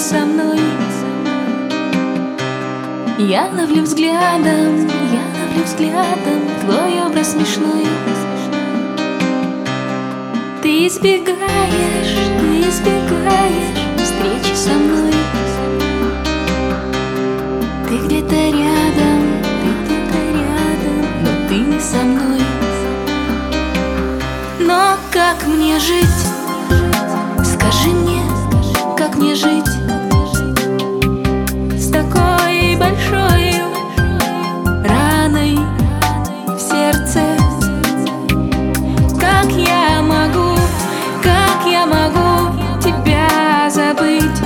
со мной. Я ловлю взглядом твой образ смешной. Ты избегаешь встречи со мной. Ты где-то рядом, но ты не со мной. Но как мне жить? Скажи мне, как мне жить с такой большой раной в сердце? Как я могу тебя забыть,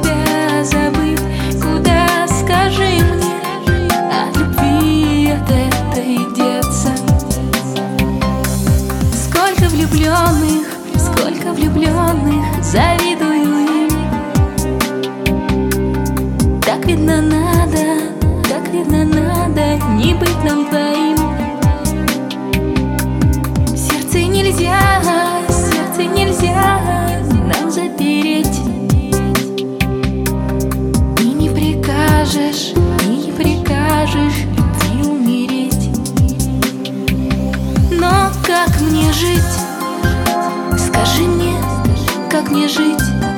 Куда, скажи мне, от любви от этой деться? Сколько влюбленных, завидую им. Так видно надо не быть нам двоим. Сердце нельзя нам запереть. И не прикажешь любви умереть. Но как мне жить? Скажи мне, как мне жить